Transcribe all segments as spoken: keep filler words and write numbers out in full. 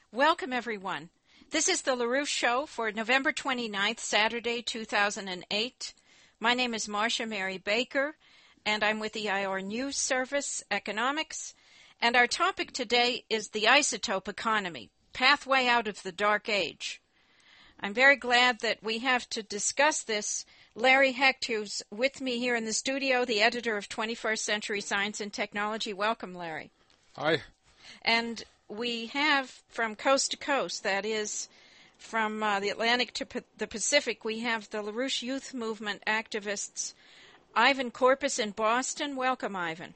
Welcome, everyone. This is the LaRouche Show for November twenty-ninth, Saturday, two thousand eight. My name is Marcia Mary Baker, and I'm with the E I R News Service, Economics. And our topic today is the isotope economy, pathway out of the dark age. I'm very glad that we have to discuss this. Larry Hecht, who's with me here in the studio, the editor of twenty-first Century Science and Technology. Welcome, Larry. Hi. And we have from coast to coast, that is, from uh, the Atlantic to P- the Pacific, we have the LaRouche Youth Movement activists, Ivan Corpus in Boston. Welcome, Ivan.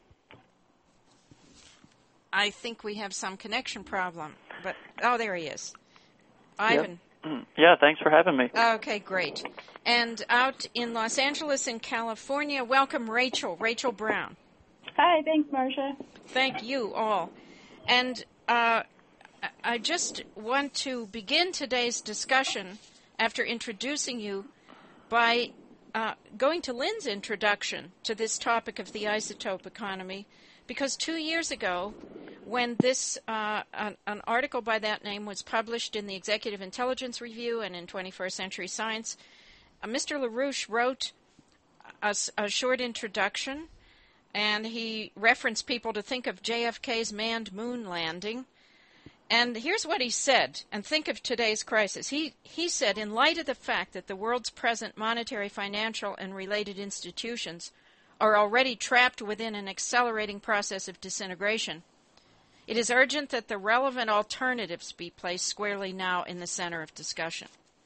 I think we have some connection problem, but, oh, there he is. Ivan. Yep. Yeah, thanks for having me. Okay, great. And out in Los Angeles in California, welcome, Rachel, Rachel Brown. Hi, thanks, Marcia. Thank you all. And uh, I just want to begin today's discussion after introducing you by uh, going to Lynn's introduction to this topic of the isotope economy, because two years ago, when this uh, an, an article by that name was published in the Executive Intelligence Review and in twenty-first Century Science, uh, Mister LaRouche wrote a, a short introduction, and he referenced people to think of J F K's manned moon landing. And here's what he said, and think of today's crisis. He, he said, in light of the fact that the world's present monetary, financial, and related institutions are already trapped within an accelerating process of disintegration, it is urgent that the relevant alternatives be placed squarely now in the center of discussion.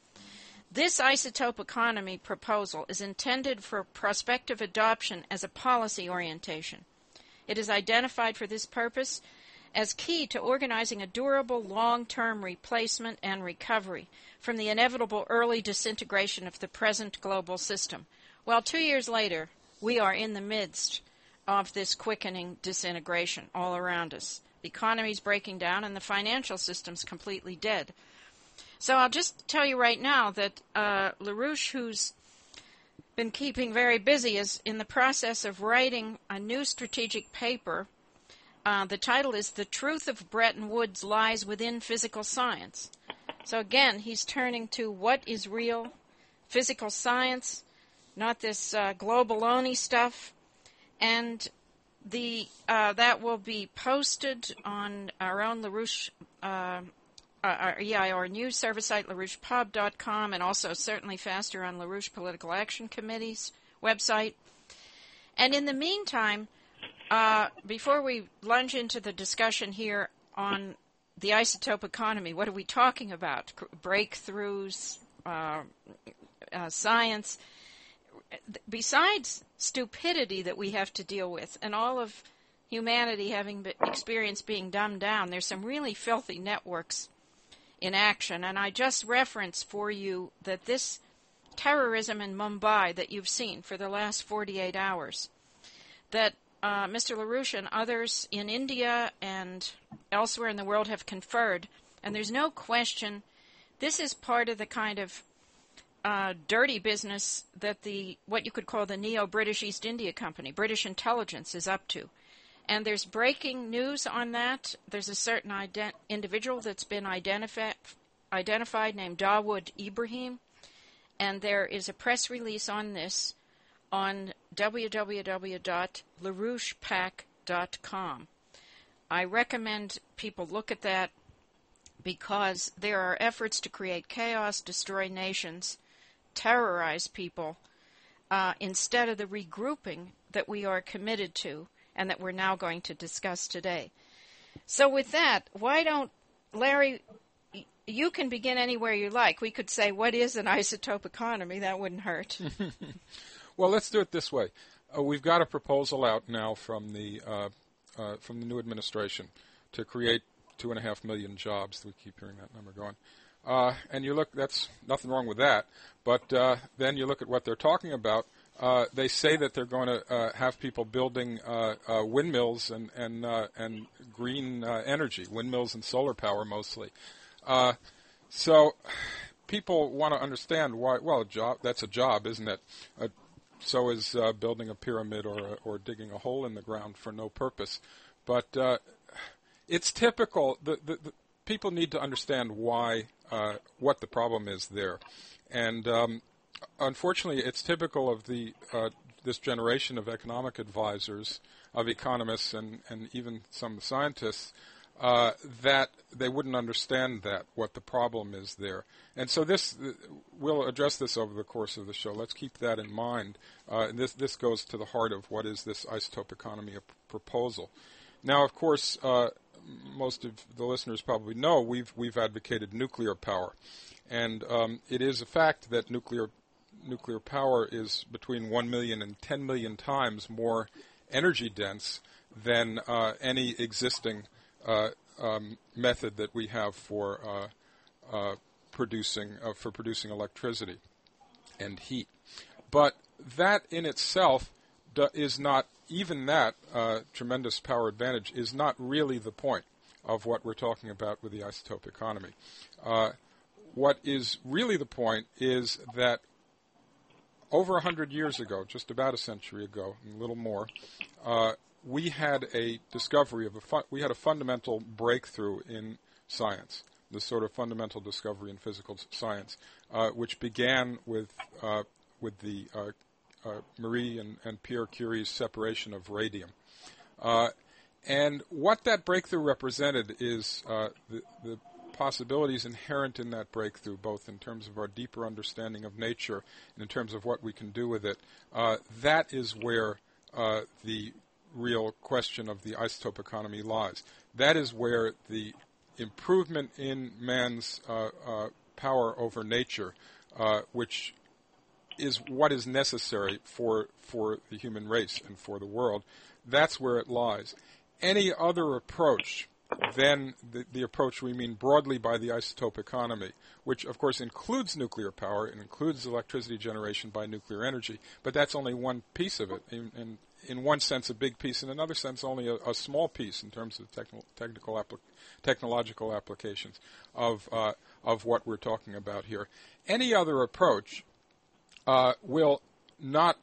This isotope economy proposal is intended for prospective adoption as a policy orientation. It is identified for this purpose as key to organizing a durable long-term replacement and recovery from the inevitable early disintegration of the present global system. Well, two years later, we are in the midst of this quickening disintegration all around us. The economy's breaking down and the financial system's completely dead. So I'll just tell you right now that uh, LaRouche, who's been keeping very busy, is in the process of writing a new strategic paper. Uh, the title is The Truth of Bretton Woods Lies Within Physical Science. So again, he's turning to what is real physical science, not this uh, globaloney stuff. And the uh, that will be posted on our own LaRouche uh, our E I R News Service site, LaRouche Pub dot com, and also certainly faster on LaRouche Political Action Committee's website. And in the meantime, uh, before we lunge into the discussion here on the isotope economy, what are we talking about? Breakthroughs, uh, uh, science. Besides stupidity that we have to deal with, and all of humanity having experienced being dumbed down, there's some really filthy networks in action. And I just referenced for you that this terrorism in Mumbai that you've seen for the last forty-eight hours, that uh, Mister LaRouche and others in India and elsewhere in the world have conferred, and there's no question this is part of the kind of uh, dirty business that the what you could call the Neo-British East India Company, British intelligence, is up to. And there's breaking news on that. There's a certain ident- individual that's been identifi- identified named Dawood Ibrahim, and there is a press release on this on w w w dot larouche pac dot com. I recommend people look at that because there are efforts to create chaos, destroy nations, terrorize people, uh, instead of the regrouping that we are committed to and that we're now going to discuss today. So with that, why don't, Larry, you can begin anywhere you like. We could say, what is an isotope economy? That wouldn't hurt. Well, let's do it this way. Uh, we've got a proposal out now from the uh, uh, from the new administration to create two and a half million jobs. We keep hearing that number going. Uh, and you look, that's nothing wrong with that. But uh, then you look at what they're talking about. Uh, they say that they're going to uh, have people building uh, uh, windmills and and uh, and green uh, energy, windmills and solar power mostly. Uh, so people want to understand why. Well, a job, that's a job, isn't it? Uh, so is uh, building a pyramid or a, or digging a hole in the ground for no purpose. But uh, it's typical. The, the, the people need to understand why, uh, what the problem is there. And um, unfortunately, it's typical of the uh, this generation of economic advisors, of economists, and, and even some scientists, uh, that they wouldn't understand that, what the problem is there. And so this, we'll address this over the course of the show. Let's keep that in mind. Uh, and this, this goes to the heart of what is this isotope economy proposal. Now, of course, uh, most of the listeners probably know we've we've advocated nuclear power, and um, it is a fact that nuclear nuclear power is between one million and ten million times more energy dense than uh, any existing uh, um, method that we have for uh, uh, producing uh, for producing electricity and heat. But that in itself do, is not. Even that uh, tremendous power advantage is not really the point of what we're talking about with the isotope economy. Uh, what is really the point is that over a hundred years ago, just about a century ago, and a little more, uh, we had a discovery of a fu- we had a fundamental breakthrough in science, this sort of fundamental discovery in physical science, uh, which began with uh, with the uh, Uh, Marie and, and Pierre Curie's separation of radium. Uh, and what that breakthrough represented is uh, the, the possibilities inherent in that breakthrough, both in terms of our deeper understanding of nature and in terms of what we can do with it. Uh, that is where uh, the real question of the isotope economy lies. That is where the improvement in man's uh, uh, power over nature, uh, which is what is necessary for for the human race and for the world. That's where it lies. Any other approach than the, the approach we mean broadly by the isotope economy, which of course includes nuclear power and includes electricity generation by nuclear energy, but that's only one piece of it. In, in, in one sense, a big piece. In another sense, only a, a small piece in terms of technical, technical applic- technological applications of uh, of what we're talking about here. Any other approach Uh, will not,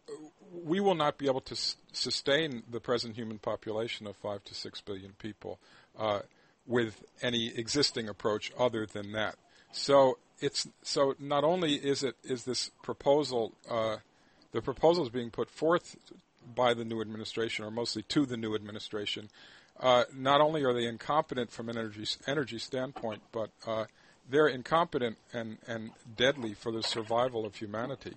we will not be able to s- sustain the present human population of five to six billion people uh, with any existing approach other than that. So it's so not only is it is this proposal, uh, the proposals being put forth by the new administration, or mostly to the new administration, uh, not only are they incompetent from an energy energy standpoint, but uh, they're incompetent and, and deadly for the survival of humanity.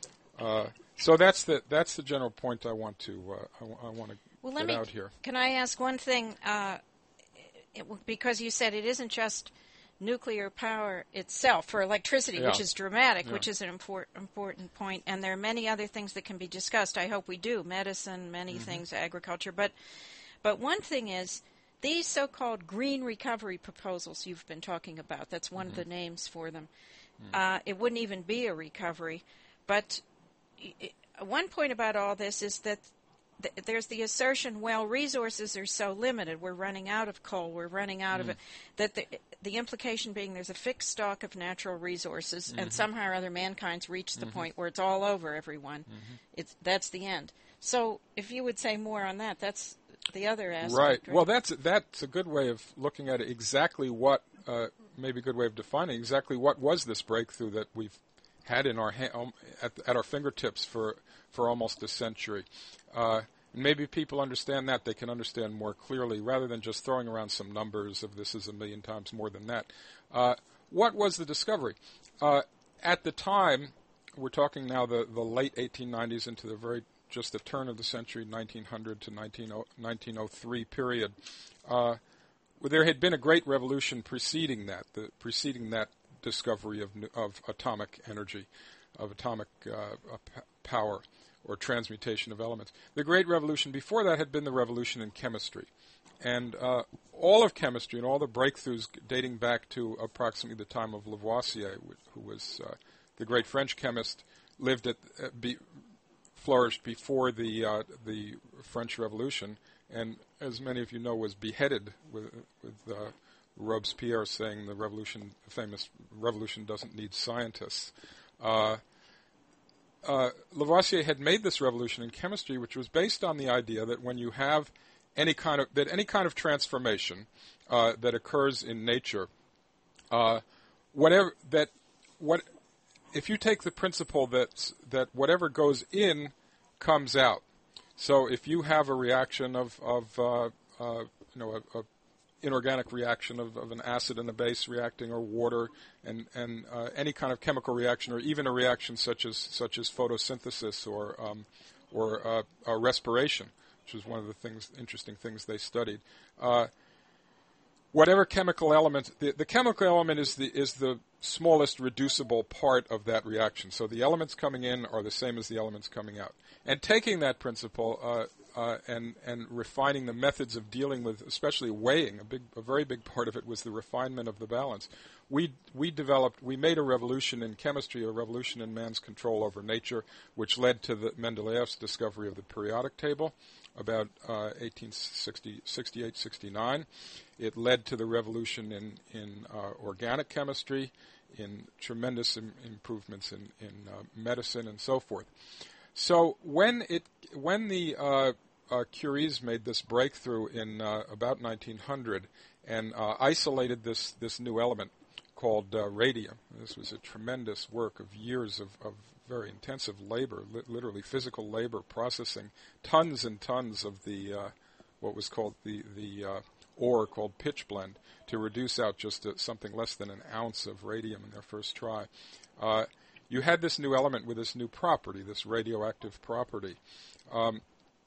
Uh, so that's the that's the general point I want to uh, I, I want to well, get let me, out here. Can I ask one thing? Uh, it, because you said it isn't just nuclear power itself for electricity, Yeah. which is dramatic, Yeah. which is an import, important point, and there are many other things that can be discussed. I hope we do. Medicine, many mm-hmm. things, agriculture. But but one thing is, these so-called green recovery proposals you've been talking about, that's one mm-hmm. of the names for them, mm. uh, it wouldn't even be a recovery. But it, one point about all this is that th- there's the assertion, well, resources are so limited, we're running out of coal, we're running out mm. of it, that the, the implication being there's a fixed stock of natural resources, mm-hmm. and somehow or other mankind's reached the mm-hmm. point where it's all over everyone. Mm-hmm. It's That's the end. So if you would say more on that, that's the other aspect. Right. right. Well, that's that's a good way of looking at it. Exactly what, uh, maybe a good way of defining exactly what was this breakthrough that we've had in our ha- um, at, at our fingertips for for almost a century. Uh, maybe people understand that, they can understand more clearly rather than just throwing around some numbers of this is a million times more than that. Uh, what was the discovery? Uh, at the time, we're talking now the the late eighteen nineties into the very just the turn of the century, nineteen hundred to nineteen oh three period, uh, there had been a great revolution preceding that, the, preceding that discovery of of atomic energy, of atomic uh, p- power, or transmutation of elements. The great revolution before that had been the revolution in chemistry. And uh, all of chemistry and all the breakthroughs dating back to approximately the time of Lavoisier, who was uh, the great French chemist, lived at uh, be, flourished before the uh, the French Revolution, and as many of you know, was beheaded with with uh, Robespierre saying the revolution, the famous revolution, doesn't need scientists. Uh, uh, Lavoisier had made this revolution in chemistry, which was based on the idea that when you have any kind of that any kind of transformation uh, that occurs in nature, uh, whatever that what if you take the principle that that whatever goes in comes out. So if you have a reaction of of uh, uh, you know a, a inorganic reaction of, of an acid and a base reacting, or water and and uh, any kind of chemical reaction, or even a reaction such as such as photosynthesis or um, or uh, uh, respiration, which is one of the things interesting things they studied. Uh, whatever chemical element, the, the chemical element is the is the smallest reducible part of that reaction. So the elements coming in are the same as the elements coming out. And taking that principle uh, uh, and and refining the methods of dealing with, especially weighing, a big, a very big part of it was the refinement of the balance. We we developed, we made a revolution in chemistry, a revolution in man's control over nature, which led to the Mendeleev's discovery of the periodic table about uh, eighteen sixty-eight sixty-nine. It led to the revolution in in uh, organic chemistry, in tremendous im- improvements in in uh, medicine and so forth. So when it when the uh, uh, Curies made this breakthrough in uh, about nineteen hundred and uh, isolated this this new element called uh, radium, this was a tremendous work of years of, of very intensive labor, li- literally physical labor, processing tons and tons of the uh, what was called the the uh, ore called pitch blende to reduce out just a, something less than an ounce of radium in their first try. Uh, you had this new element with this new property, this radioactive property. Um,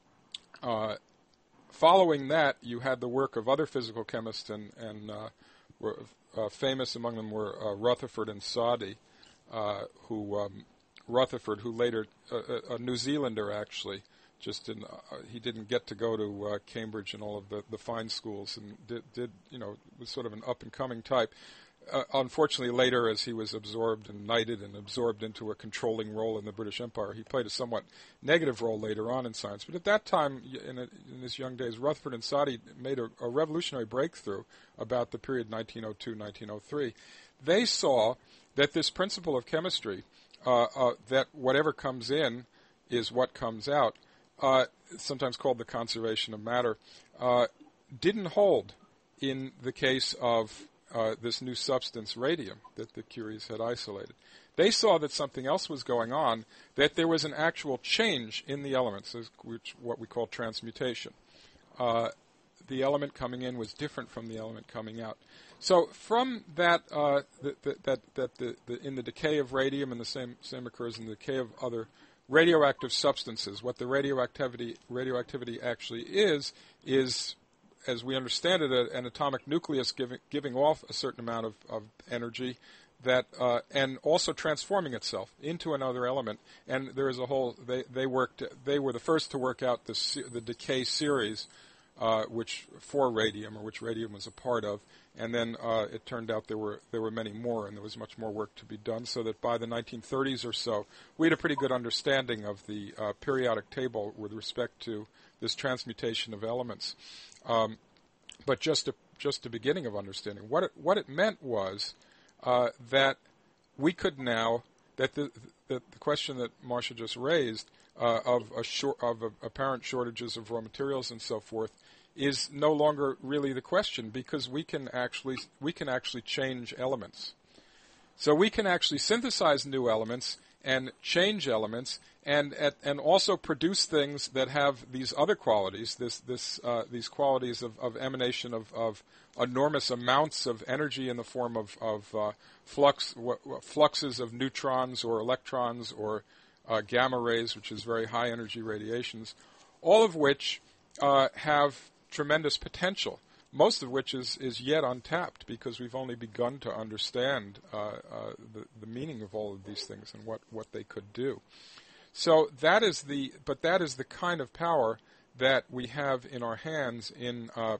uh, following that, you had the work of other physical chemists, and, and uh, were, uh, famous among them were uh, Rutherford and Soddy, uh, who um, Rutherford, who later, uh, a New Zealander actually, just in, uh, he didn't get to go to uh, Cambridge and all of the, the fine schools, and did, did you know was sort of an up and coming type. Uh, unfortunately, later, as he was absorbed and knighted and absorbed into a controlling role in the British Empire, he played a somewhat negative role later on in science. But at that time, in, a, in his young days, Rutherford and Soddy made a, a revolutionary breakthrough about the period nineteen oh two to nineteen oh three. They saw that this principle of chemistry, uh, uh, that whatever comes in is what comes out, uh, sometimes called the conservation of matter, uh, didn't hold in the case of Uh, this new substance, radium, that the Curies had isolated. They saw that something else was going on, that there was an actual change in the elements, which what we call transmutation. Uh, the element coming in was different from the element coming out. So from that, uh, the, the, that that the, the in the decay of radium, and the same same occurs in the decay of other radioactive substances. What the radioactivity radioactivity actually is is, as we understand it, a, an atomic nucleus giving giving off a certain amount of, of energy, that uh, and also transforming itself into another element. And there is a whole. They they worked. They were the first to work out the the decay series, uh, which for radium, or which radium was a part of. And then uh, it turned out there were there were many more, and there was much more work to be done. So that by the nineteen thirties or so, we had a pretty good understanding of the uh, periodic table with respect to this transmutation of elements. Um, but just a, just a beginning of understanding. What it, what it meant was uh, that we could now, that the, the, the question that Marcia just raised uh, of a short, of a, apparent shortages of raw materials and so forth is no longer really the question, because we can actually we can actually change elements. So we can actually synthesize new elements and change elements, and at, and also produce things that have these other qualities, this this uh, these qualities of, of emanation of, of enormous amounts of energy in the form of of uh, flux w- w- fluxes of neutrons or electrons or uh, gamma rays, which is very high energy radiations, all of which uh, have tremendous potential. Most of which is, is yet untapped, because we've only begun to understand uh, uh, the, the meaning of all of these things and what, what they could do. So that is the, but that is the kind of power that we have in our hands in uh,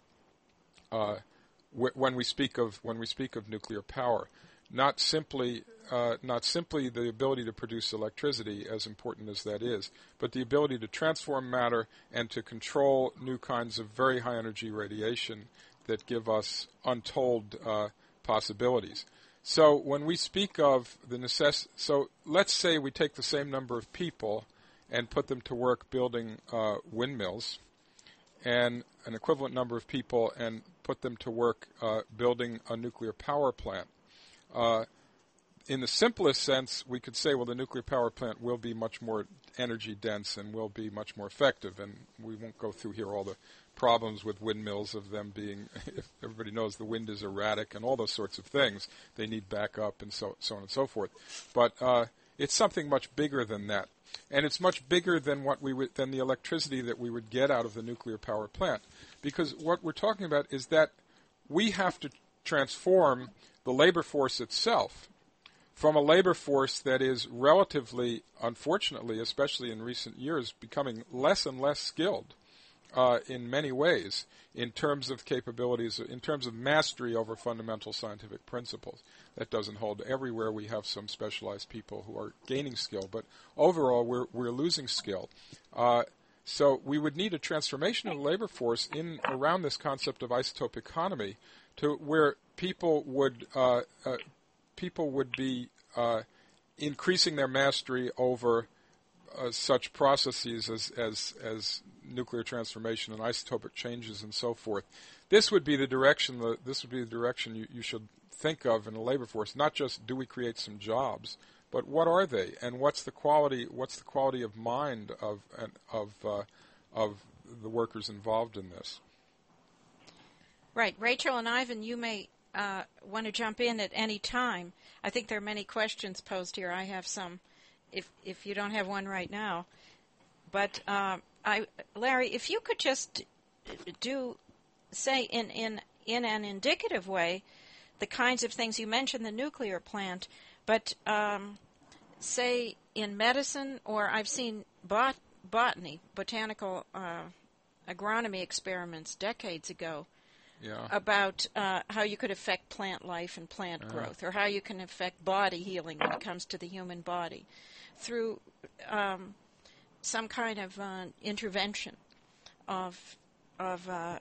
uh, w- when we speak of when we speak of nuclear power. Not simply uh, not simply the ability to produce electricity, as important as that is, but the ability to transform matter and to control new kinds of very high energy radiation that give us untold uh, possibilities. So when we speak of the necess- so let's say we take the same number of people and put them to work building uh, windmills, and an equivalent number of people and put them to work uh, building a nuclear power plant. Uh, in the simplest sense, we could say, well, the nuclear power plant will be much more energy dense and will be much more effective. And we won't go through here all the problems with windmills of them being, if everybody knows the wind is erratic and all those sorts of things. They need backup and so, so on and so forth. But uh, it's something much bigger than that. And it's much bigger than what we would, than the electricity that we would get out of the nuclear power plant. Because what we're talking about is that we have to transform the labor force itself from a labor force that is relatively, unfortunately, especially in recent years, becoming less and less skilled uh, in many ways in terms of capabilities, in terms of mastery over fundamental scientific principles. That doesn't hold everywhere. We have some specialized people who are gaining skill, but overall we're, we're losing skill. Uh, so we would need a transformation of the labor force in around this concept of isotope economy to where people would uh, uh, people would be uh, increasing their mastery over uh, such processes as, as as nuclear transformation and isotopic changes and so forth. This would be the direction. The, this would be the direction you, you should think of in a labor force. Not just do we create some jobs, but what are they, and what's the quality? What's the quality of mind of of uh, of the workers involved in this? Right, Rachel and Ivan, you may uh, want to jump in at any time. I think there are many questions posed here. I have some, if if you don't have one right now. But uh, I, Larry, if you could just do, say, in, in in an indicative way, the kinds of things you mentioned, the nuclear plant, but um, say in medicine, or I've seen bot, botany, botanical uh, agronomy experiments decades ago. Yeah. About uh, how you could affect plant life and plant Yeah. growth, or how you can affect body healing when it comes to the human body through um, some kind of uh, intervention of, of uh,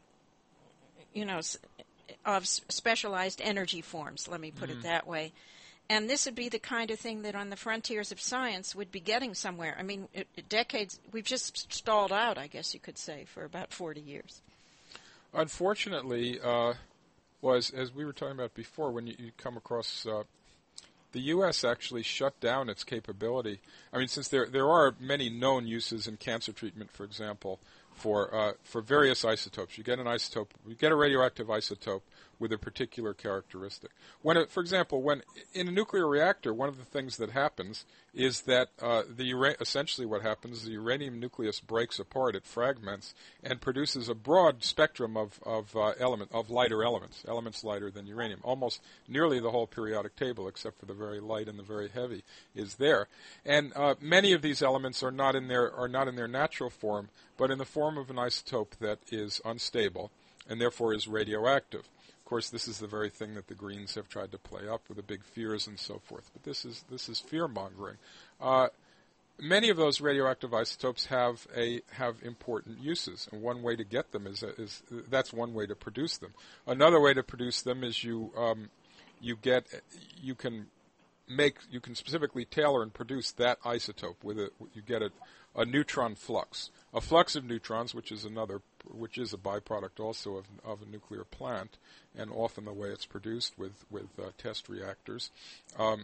you know, s- of s- specialized energy forms, let me put Mm-hmm. it that way. And this would be the kind of thing that on the frontiers of science would be getting somewhere. I mean, it, it decades, we've just stalled out, I guess you could say, for about forty years. Unfortunately, uh, was as we were talking about before, when you, you come across uh, the U S actually shut down its capability. I mean, since there there are many known uses in cancer treatment, for example, for uh, for various isotopes. You get an isotope, you get a radioactive isotope with a particular characteristic. When, it, for example, when in a nuclear reactor, one of the things that happens is that uh, the ura- essentially what happens is the uranium nucleus breaks apart, it fragments, and produces a broad spectrum of of uh, element of lighter elements, elements lighter than uranium. Almost nearly the whole periodic table, except for the very light and the very heavy, is there. And uh, many of these elements are not in their are not in their natural form, but in the form of an isotope that is unstable and therefore is radioactive. Of course, this is the very thing that the Greens have tried to play up with the big fears and so forth. But this is this is fear-mongering. Uh, many of those radioactive isotopes have a have important uses, and one way to get them is is that's one way to produce them. Another way to produce them is you um, you get you can make you can specifically tailor and produce that isotope with a you get a, a neutron flux, a flux of neutrons, which is another which is a byproduct also of of a nuclear plant, and often the way it's produced with with uh, test reactors, um,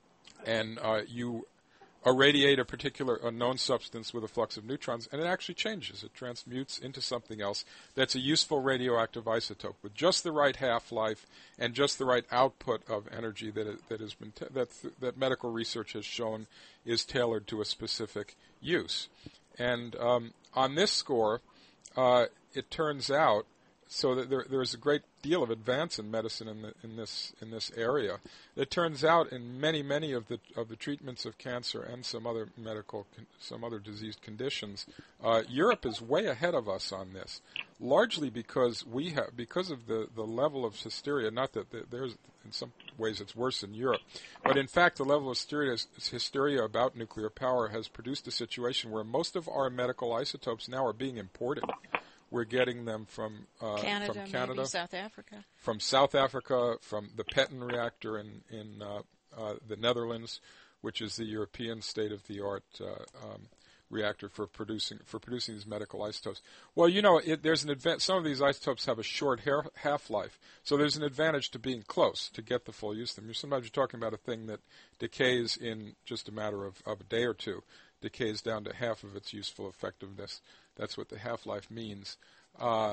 and uh, you irradiate a particular a known substance with a flux of neutrons, and it actually changes. It transmutes into something else that's a useful radioactive isotope with just the right half-life and just the right output of energy that it, that has been t- that that medical research has shown is tailored to a specific use. And um, on this score, uh, it turns out so that there there is a great deal of advance in medicine in the, in this in this area. It turns out in many many of the of the treatments of cancer and some other medical some other diseased conditions, uh, Europe is way ahead of us on this, largely because we have because of the, the level of hysteria. Not that the, there's in some ways it's worse in Europe, but in fact the level of hysteria hysteria about nuclear power has produced a situation where most of our medical isotopes now are being imported. We're getting them from uh, Canada, from Canada, maybe South Africa. from South Africa, from the Petten reactor in in uh, uh, the Netherlands, which is the European state-of-the-art uh, um, reactor for producing for producing these medical isotopes. Well, you know, it, there's an adva- some of these isotopes have a short hair- half-life, so there's an advantage to being close to get the full use of them. You're, sometimes you're talking about a thing that decays in just a matter of, of a day or two, decays down to half of its useful effectiveness. That's what the half-life means. Uh,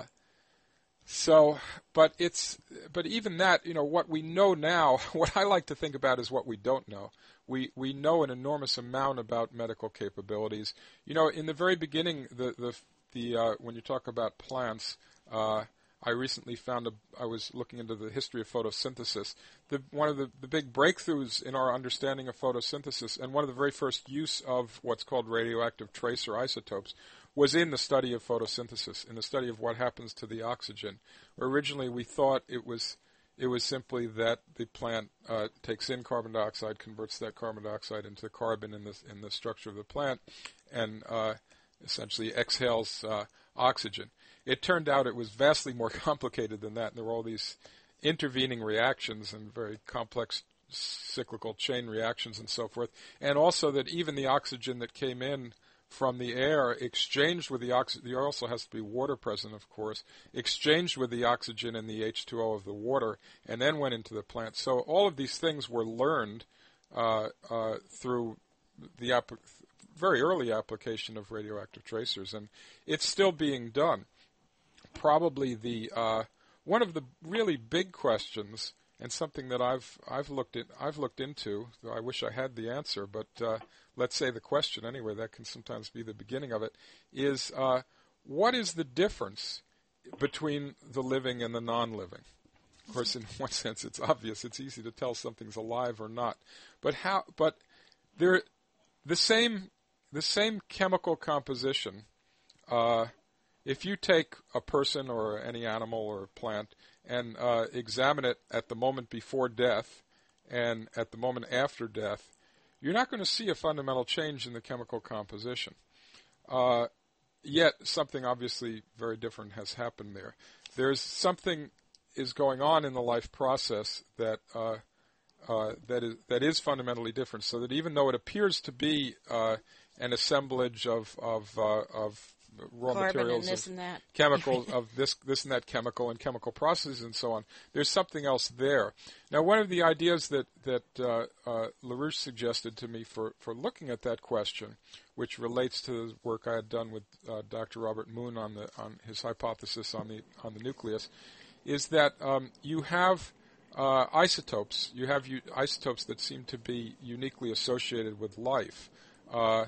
so, but it's, but even that, you know, what we know now, what I like to think about is what we don't know. We we know an enormous amount about medical capabilities. You know, in the very beginning, the the the uh, when you talk about plants, uh, I recently found a. I was looking into the history of photosynthesis. The one of the, the big breakthroughs in our understanding of photosynthesis, and one of the very first use of what's called radioactive tracer isotopes, was in the study of photosynthesis, in the study of what happens to the oxygen. Originally, we thought it was. It was simply that the plant uh, takes in carbon dioxide, converts that carbon dioxide into carbon in the in the structure of the plant, and uh, essentially exhales uh, oxygen. It turned out it was vastly more complicated than that, and there were all these intervening reactions and very complex cyclical chain reactions and so forth, and also that even the oxygen that came in from the air exchanged with the oxygen. There also has to be water present, of course, exchanged with the oxygen and the H two O of the water, and then went into the plant. So all of these things were learned uh, uh, through the ap- very early application of radioactive tracers, and it's still being done. Probably the uh, one of the really big questions, and something that I've I've looked at I've looked into. Though I wish I had the answer, but uh, let's say the question anyway. That can sometimes be the beginning of it. Is uh, what is the difference between the living and the non-living? Of course, in one sense, it's obvious. It's easy to tell something's alive or not. But how? But they're the same. The same chemical composition. Uh, if you take a person or any animal or plant and uh, examine it at the moment before death and at the moment after death, you're not going to see a fundamental change in the chemical composition. Uh, yet something obviously very different has happened there. There's something is going on in the life process that uh, uh, that is that is fundamentally different. So that even though it appears to be uh, an assemblage of of, uh, of raw Carbon materials, and this of and that. chemicals, of this this and that chemical and chemical processes and so on. There's something else there. Now, one of the ideas that that uh, uh, LaRouche suggested to me for, for looking at that question, which relates to the work I had done with uh, Doctor Robert Moon on the on his hypothesis on the on the nucleus, is that um, you have uh, isotopes. You have u- isotopes that seem to be uniquely associated with life. Uh,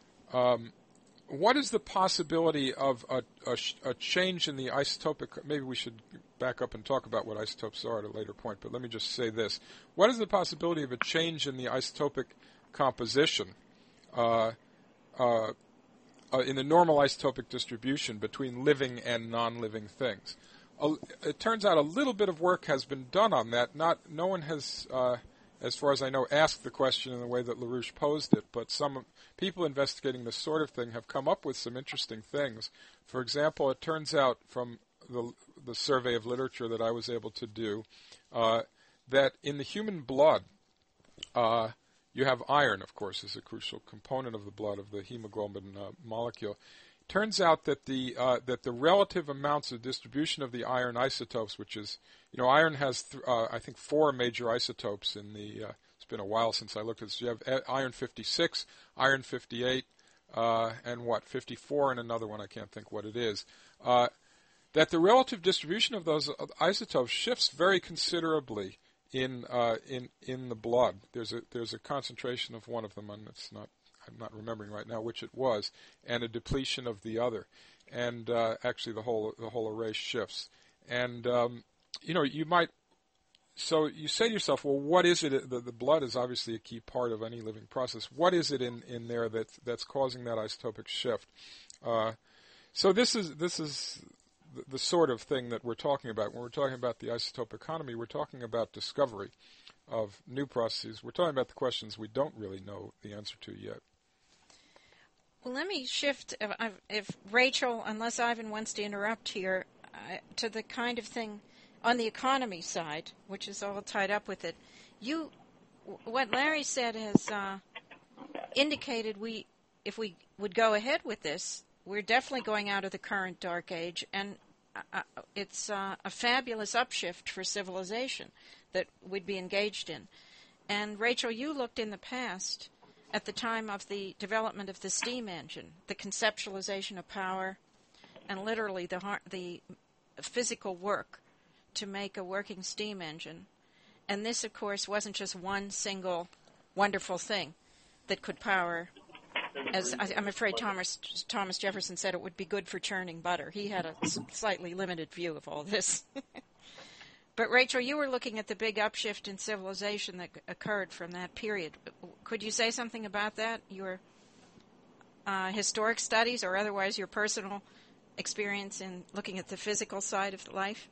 um, What is the possibility of a, a, a change in the isotopic? Maybe we should back up and talk about what isotopes are at a later point, but let me just say this. What is the possibility of a change in the isotopic composition uh, uh, uh, in the normal isotopic distribution between living and non-living things? Uh, it turns out a little bit of work has been done on that. Not, no one has... Uh, as far as I know, asked the question in the way that LaRouche posed it, but some people investigating this sort of thing have come up with some interesting things. For example, it turns out from the, the survey of literature that I was able to do uh, that in the human blood, uh, you have iron, of course, is a crucial component of the blood, of the hemoglobin uh, molecule. Turns out that the uh, that the relative amounts of distribution of the iron isotopes, which is, you know, iron has, th- uh, I think, four major isotopes in the, uh, it's been a while since I looked at this. You have iron fifty-six, iron fifty-eight, uh, and what, fifty-four, and another one, I can't think what it is. Uh, that the relative distribution of those isotopes shifts very considerably in uh, in in the blood. There's a there's a concentration of one of them, and it's not. I'm not remembering right now which it was, and a depletion of the other, and uh, actually the whole the whole array shifts. And um, you know, you might. So you say to yourself, well, what is it? The, the blood is obviously a key part of any living process. What is it in, in there that that's causing that isotopic shift? Uh, so this is this is the, the sort of thing that we're talking about when we're talking about the isotope economy. We're talking about discovery of new processes. We're talking about the questions we don't really know the answer to yet. Well, let me shift, if, if Rachel, unless Ivan wants to interrupt here, uh, to the kind of thing on the economy side, which is all tied up with it. You, what Larry said has uh, indicated we, if we would go ahead with this, we're definitely going out of the current dark age, and uh, it's uh, a fabulous upshift for civilization that we'd be engaged in. And Rachel, you looked in the past at the time of the development of the steam engine, the conceptualization of power, and literally the har- the physical work to make a working steam engine. And this, of course, wasn't just one single wonderful thing that could power, as I, I'm afraid Thomas Thomas Jefferson said, it would be good for churning butter. He had a s- slightly limited view of all this. But, Rachel, you were looking at the big upshift in civilization that occurred from that period. Could you say something about that, your uh, historic studies or otherwise your personal experience in looking at the physical side of life?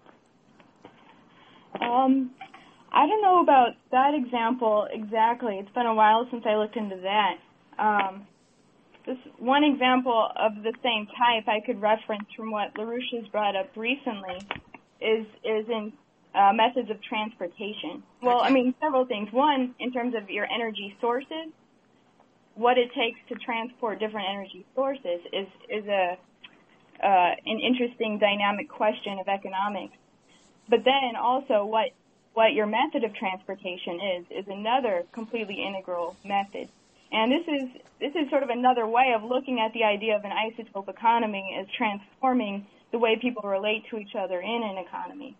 Um, I don't know about that example exactly. It's been a while since I looked into that. Um, this one example of the same type I could reference from what LaRouche has brought up recently is is in uh, methods of transportation. Well, Okay. I mean, several things. One, in terms of your energy sources, what it takes to transport different energy sources is is a uh, an interesting dynamic question of economics. But then also what what your method of transportation is is another completely integral method. And this is this is sort of another way of looking at the idea of an isotope economy as transforming the way people relate to each other in an economy.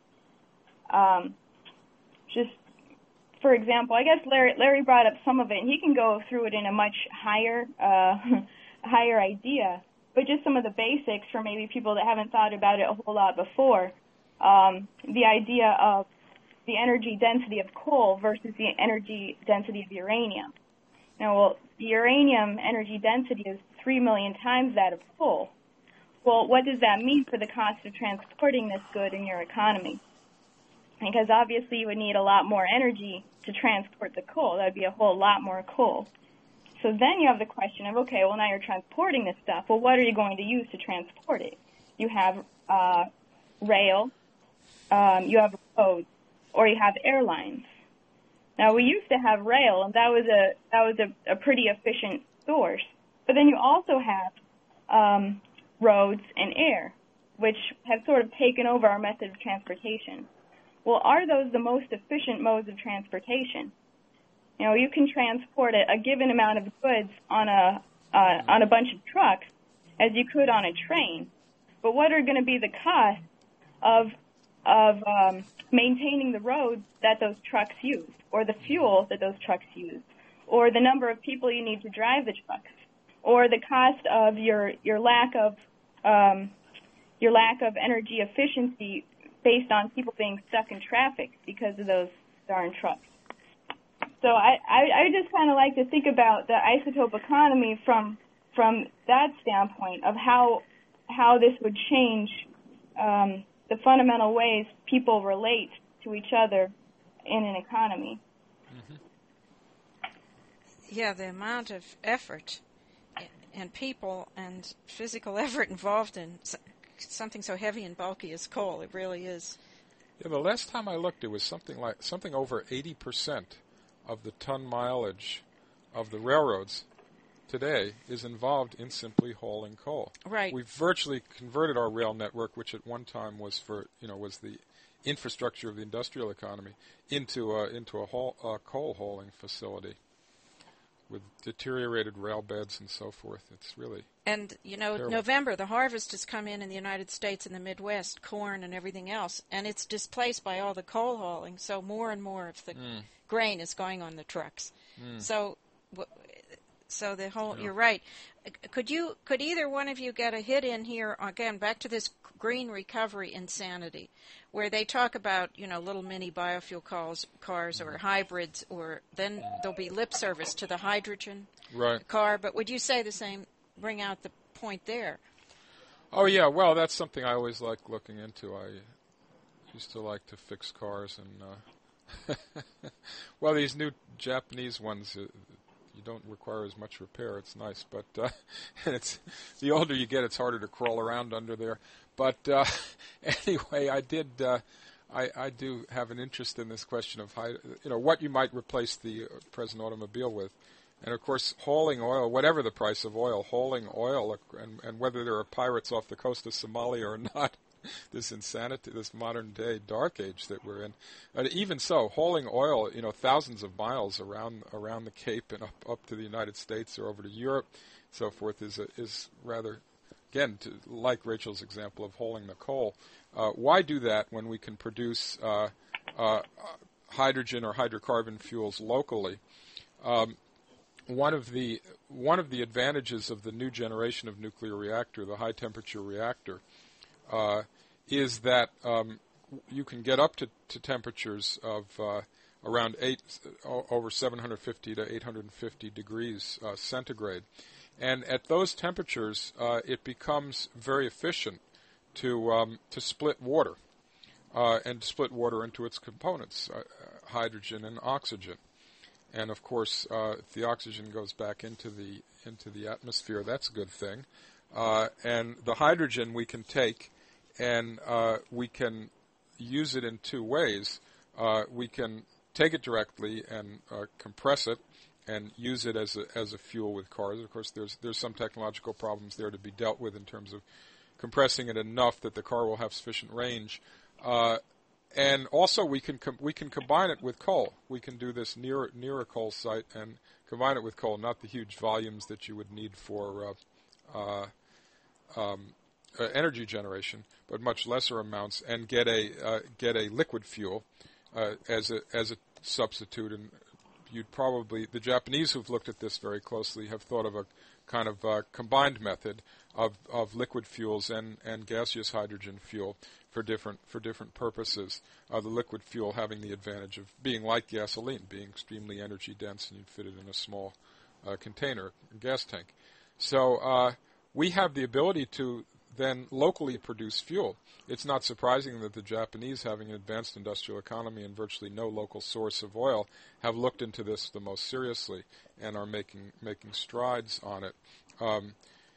Um, just for example, I guess Larry, Larry brought up some of it, and he can go through it in a much higher uh, higher idea. But just some of the basics for maybe people that haven't thought about it a whole lot before. Um, the idea of the energy density of coal versus the energy density of uranium. Now, well, the uranium energy density is three million times that of coal. Well, what does that mean for the cost of transporting this good in your economy? Because obviously you would need a lot more energy to transport the coal. That would be a whole lot more coal. So then you have the question of, okay, well, now you're transporting this stuff. Well, what are you going to use to transport it? You have uh, rail, um, you have roads, or you have airlines. Now, we used to have rail, and that was a that was a, a pretty efficient source. But then you also have um, roads and air, which have sort of taken over our method of transportation. Well, are those the most efficient modes of transportation? You know, you can transport a, a given amount of goods on a uh, on a bunch of trucks as you could on a train. But what are going to be the costs of of um, maintaining the roads that those trucks use, or the fuel that those trucks use, or the number of people you need to drive the trucks, or the cost of your your lack of um, your lack of energy efficiency based on people being stuck in traffic because of those darn trucks. So I, I, I just kind of like to think about the isotope economy from from that standpoint of how how this would change um, the fundamental ways people relate to each other in an economy. Mm-hmm. Yeah, the amount of effort and people and physical effort involved in something so heavy and bulky as coal, it really is. Yeah, the last time I looked, it was something like something over eighty percent of the ton mileage of the railroads today is involved in simply hauling coal. Right. We've virtually converted our rail network, which at one time was for you know was the infrastructure of the industrial economy, into a into a, haul, a coal hauling facility with deteriorated rail beds and so forth. It's really And, you know, terrible. November, the harvest has come in in the United States and the Midwest, corn and everything else, and it's displaced by all the coal hauling, so more and more of the Mm. grain is going on the trucks. Mm. So w- so the whole, Yeah. you're right. Could you, could either one of you get a hit in here, again, back to this green recovery insanity, where they talk about, you know, little mini biofuel cars, cars or hybrids, or then there'll be lip service to the hydrogen right. car, but would you say the same, bring out the point there? Oh yeah, well that's something I always like looking into. I used to like to fix cars, and uh, well, these new Japanese ones, uh, you don't require as much repair. It's nice, but uh, it's the older you get, it's harder to crawl around under there. But uh, anyway, I did. Uh, I, I do have an interest in this question of how, you know what you might replace the present automobile with, And, of course, hauling oil, whatever the price of oil, hauling oil, and, and whether there are pirates off the coast of Somalia or not, this insanity, this modern-day dark age that we're in. Uh, even so, hauling oil, you know, thousands of miles around around the Cape and up, up to the United States or over to Europe, so forth, is a, is rather, again, to, like Rachel's example of hauling the coal. Uh, why do that when we can produce uh, uh, hydrogen or hydrocarbon fuels locally? Um, One of the one of the advantages of the new generation of nuclear reactor, the high temperature reactor, uh, is that um, you can get up to, to temperatures of uh, around eight over seven hundred fifty to eight hundred fifty degrees uh, centigrade, and at those temperatures, uh, it becomes very efficient to um, to split water uh, and to split water into its components, uh, hydrogen and oxygen. And of course, uh, if the oxygen goes back into the into the atmosphere, that's a good thing. Uh, and the hydrogen we can take, and uh, we can use it in two ways. Uh, we can take it directly and uh, compress it, and use it as a as a fuel with cars. Of course, there's there's some technological problems there to be dealt with in terms of compressing it enough that the car will have sufficient range. Uh, And also, we can com- we can combine it with coal. We can do this near near a coal site and combine it with coal, not the huge volumes that you would need for uh, uh, um, uh, energy generation, but much lesser amounts, and get a uh, get a liquid fuel uh, as a as a substitute. And you'd probably the Japanese who've looked at this very closely have thought of a kind of uh, combined method of of liquid fuels and and gaseous hydrogen fuel for different for different purposes. Uh, the liquid fuel having the advantage of being like gasoline, being extremely energy dense, and you'd fit it in a small uh, container, gas tank. So uh, we have the ability to then locally produce fuel. It's not surprising that the Japanese, having an advanced industrial economy and virtually no local source of oil, have looked into this the most seriously and are making making strides on it. Um,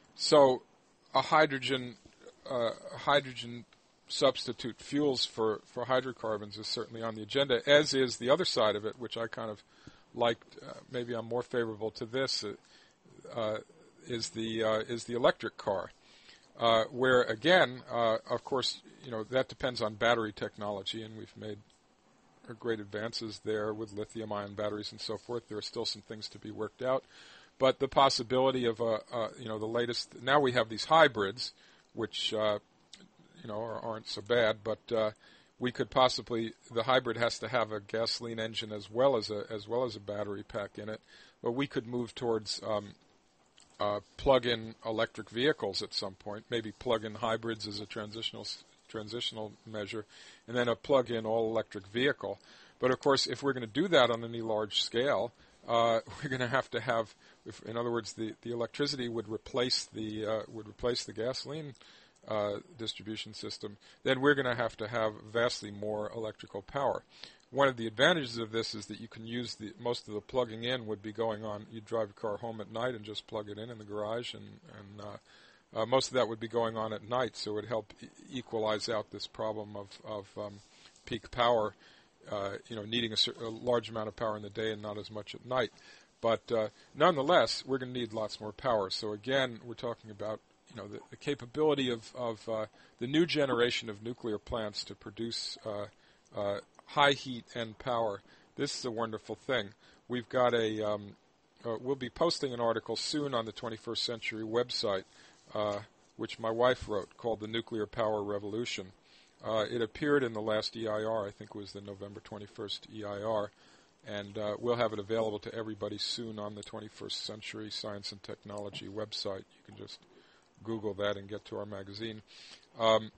so a hydrogen uh, hydrogen substitute fuels for, for hydrocarbons is certainly on the agenda, as is the other side of it, which I kind of liked. Uh, maybe I'm more favorable to this. Uh, uh, is the uh, is the electric car, uh, where again, uh, of course, you know that depends on battery technology, and we've made great advances there with lithium-ion batteries and so forth. There are still some things to be worked out, but the possibility of a uh, you know the latest. Now we have these hybrids, which uh, you know, aren't so bad, but uh, we could possibly, the hybrid has to have a gasoline engine as well as a as well as a battery pack in it, but we could move towards um, uh, plug-in electric vehicles at some point, maybe plug-in hybrids as a transitional transitional measure, and then a plug-in all-electric vehicle. But of course, if we're going to do that on any large scale, uh, we're going to have to have, if, in other words, the, the electricity would replace the uh, would replace the gasoline Uh, distribution system, then we're going to have to have vastly more electrical power. One of the advantages of this is that you can use the most of the plugging in would be going on. You drive a car home at night and just plug it in in the garage, and, and uh, uh, most of that would be going on at night, so it would help e- equalize out this problem of, of um, peak power, uh, you know, needing a, cer- a large amount of power in the day and not as much at night. But uh, nonetheless, we're going to need lots more power. So again, we're talking about you know, the, the capability of, of uh, the new generation of nuclear plants to produce uh, uh, high heat and power. This is a wonderful thing. We've got a, um, uh, we'll be posting an article soon on the twenty-first Century website, uh, which my wife wrote, called The Nuclear Power Revolution. Uh, it appeared in the last E I R, I think it was the November twenty-first E I R, and uh, we'll have it available to everybody soon on the twenty-first Century Science and Technology website. You can just Google that and get to our magazine. Um,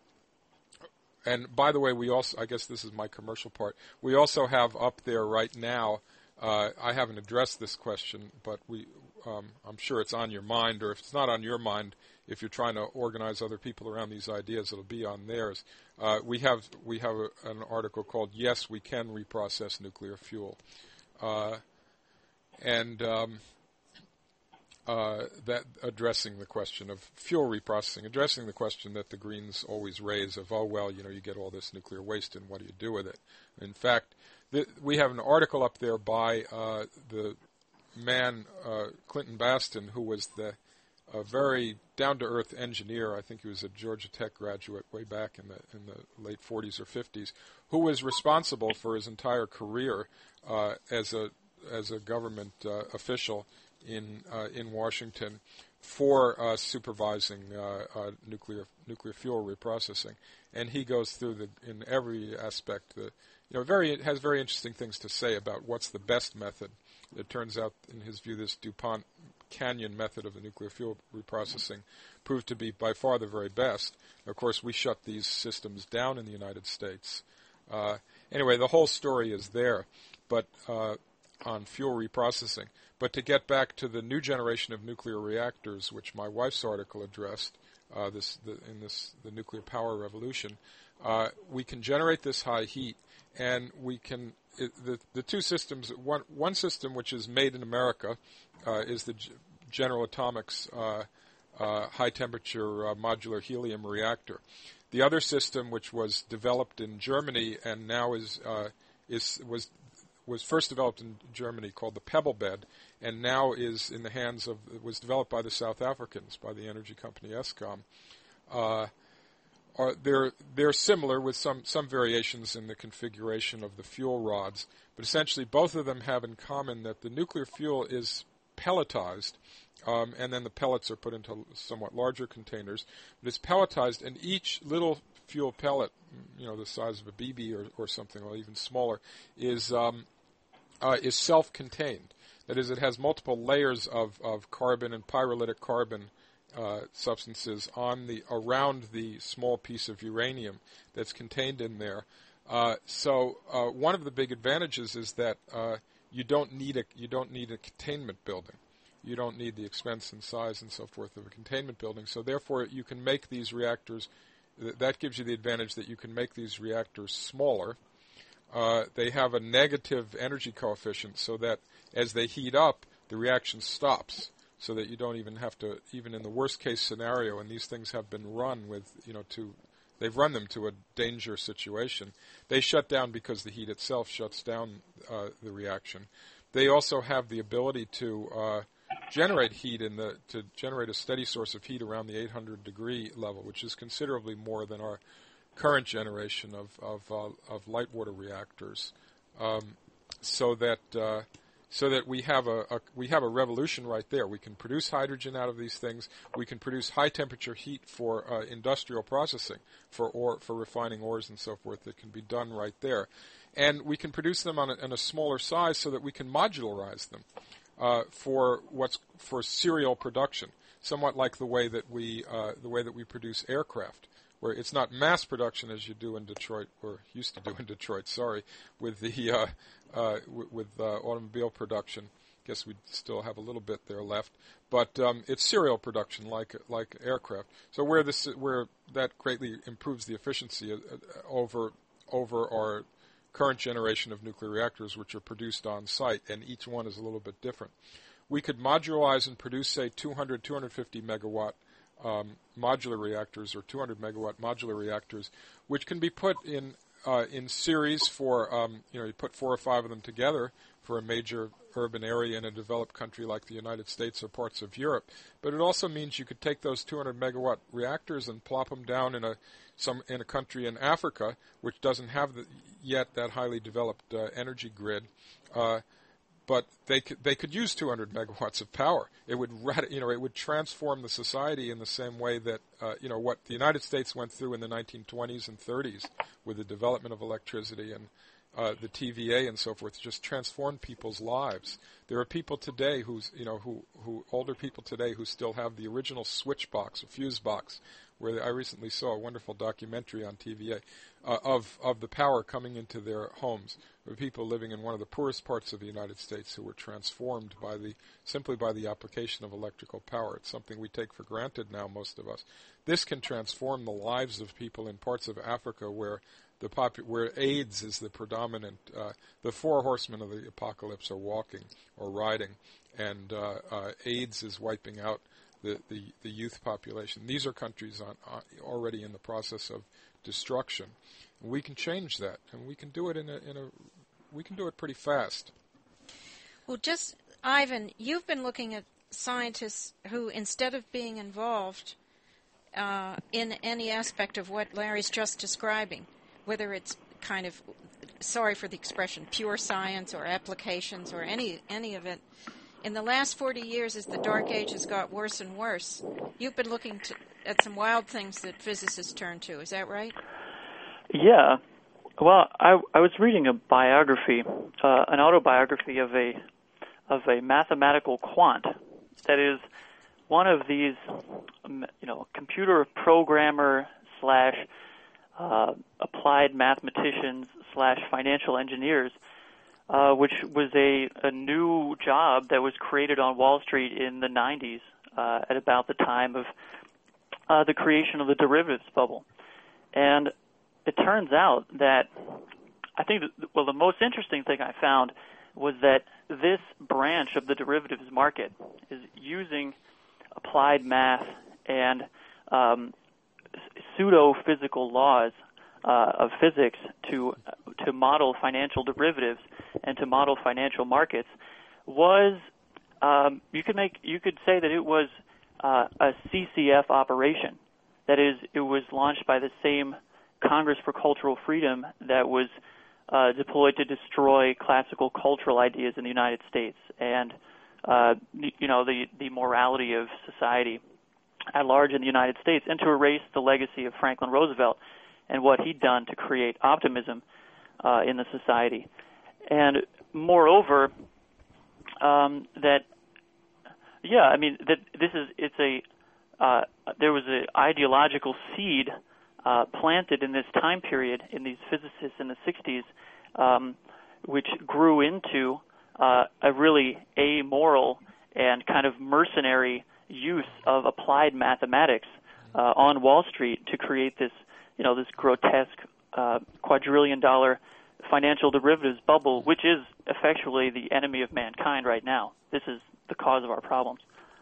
and by the way, we also, I guess this is my commercial part, we also have up there right now, uh, I haven't addressed this question, but we, um, I'm sure it's on your mind, or if it's not on your mind, if you're trying to organize other people around these ideas, it'll be on theirs. Uh, we have we have a, an article called Yes, We Can Reprocess Nuclear Fuel. Uh, and... Um, Uh, that addressing the question of fuel reprocessing, addressing the question that the Greens always raise of, oh, well, you know, you get all this nuclear waste and what do you do with it? In fact, th- we have an article up there by uh, the man, uh, Clinton Baston, who was the a very down-to-earth engineer. I think he was a Georgia Tech graduate way back in the in the late forties or fifties, who was responsible for his entire career uh, as a as a government uh, official in uh, in Washington for uh, supervising uh, uh, nuclear nuclear fuel reprocessing, and he goes through the in every aspect. The you know very it has very interesting things to say about what's the best method. It turns out, in his view, this DuPont Canyon method of the nuclear fuel reprocessing proved to be by far the very best. Of course, we shut these systems down in the United States. Uh, anyway, the whole story is there, but uh, on fuel reprocessing. But to get back to the new generation of nuclear reactors, which my wife's article addressed, uh, this the, in this the nuclear power revolution, uh, we can generate this high heat, and we can it, the the two systems. One one system which is made in America uh, is the G- General Atomics uh, uh, high temperature uh, modular helium reactor. The other system, which was developed in Germany and now is uh, is was was first developed in Germany, called the Pebble Bed, and now is in the hands of, it was developed by the South Africans, by the energy company Eskom. Uh, are they're they're similar with some some variations in the configuration of the fuel rods, but essentially both of them have in common that the nuclear fuel is pelletized, um, and then the pellets are put into somewhat larger containers. But it's pelletized, and each little fuel pellet, you know, the size of a B B or, or something, or even smaller, is um, uh, is self-contained. That is, it has multiple layers of, of carbon and pyrolytic carbon uh, substances on the around the small piece of uranium that's contained in there. Uh, so uh, one of the big advantages is that uh, you don't need a you don't need a containment building. You don't need the expense and size and so forth of a containment building. So therefore, you can make these reactors. Th- that gives you the advantage that you can make these reactors smaller. Uh, they have a negative energy coefficient, so that as they heat up, the reaction stops, so that you don't even have to, even in the worst case scenario, and these things have been run with, you know, to, they've run them to a danger situation. They shut down because the heat itself shuts down uh, the reaction. They also have the ability to uh, generate heat in the, to generate a steady source of heat around the eight hundred degree level, which is considerably more than our current generation of of, uh, of light water reactors, um, so that uh, so that we have a, a we have a revolution right there. We can produce hydrogen out of these things. We can produce high temperature heat for uh, industrial processing, for ore, for refining ores and so forth. That can be done right there, and we can produce them on a, on a smaller size so that we can modularize them uh, for what's for serial production, somewhat like the way that we uh, the way that we produce aircraft, where it's not mass production as you do in Detroit, or used to do in Detroit, sorry, with the uh, uh, w- with uh, automobile production. Guess we still have a little bit there left, but um, it's serial production like like aircraft. So where this where that greatly improves the efficiency uh, over over our current generation of nuclear reactors, which are produced on site, and each one is a little bit different. We could modularize and produce, say, two hundred, two hundred fifty megawatt Um, modular reactors or two hundred megawatt modular reactors, which can be put in uh, in series for, um, you know, you put four or five of them together for a major urban area in a developed country like the United States or parts of Europe. But it also means you could take those two hundred megawatt reactors and plop them down in a some in a country in Africa which doesn't have the, yet that highly developed uh, energy grid. Uh, But they could, they could use two hundred megawatts of power. It would, you know, it would transform the society in the same way that, uh, you know, what the United States went through in the nineteen twenties and thirties with the development of electricity and uh, the T V A and so forth, just transformed people's lives. There are people today who's, you know, who, who older people today who still have the original switch box, a fuse box, where I recently saw a wonderful documentary on T V A uh, of of the power coming into their homes. There were people living in one of the poorest parts of the United States who were transformed by the simply by the application of electrical power. It's something we take for granted now, most of us. This can transform the lives of people in parts of Africa where the popu- where AIDS is the predominant. Uh, the four horsemen of the apocalypse are walking or riding, and uh, uh, AIDS is wiping out The, the, the youth population. These are countries on, on, already in the process of destruction. And we can change that, and we can do it in a, in a we can do it pretty fast. Well, just Ivan, you've been looking at scientists who, instead of being involved uh, in any aspect of what Larry's just describing, whether it's kind of, sorry for the expression, pure science or applications or any any of it, in the last forty years, as the Dark Ages got worse and worse, you've been looking to, at some wild things that physicists turn to. Is that right? Yeah. Well, I, I was reading a biography, uh, an autobiography of a of a mathematical quant. That is one of these, you know, computer programmer slash uh, applied mathematicians slash financial engineers, uh, which was a, a new job that was created on Wall Street in the nineties uh, at about the time of uh, the creation of the derivatives bubble. And it turns out that I think, that, well, the most interesting thing I found was that this branch of the derivatives market is using applied math and um, pseudo-physical laws uh, of physics to to model financial derivatives and to model financial markets. Was um, you could make you could say that it was uh, a C C F operation. That is, it was launched by the same Congress for Cultural Freedom that was uh, deployed to destroy classical cultural ideas in the United States and, uh, you know, the, the morality of society at large in the United States, and to erase the legacy of Franklin Roosevelt and what he'd done to create optimism uh, in the society. And moreover, um, that, yeah, I mean, that this is, it's a, uh, there was an ideological seed Uh, planted in this time period in these physicists in the sixties, um, which grew into uh, a really amoral and kind of mercenary use of applied mathematics uh, on Wall Street to create this, you know, this grotesque uh, quadrillion-dollar financial derivatives bubble, which is effectually the enemy of mankind right now. This is the cause of our problems.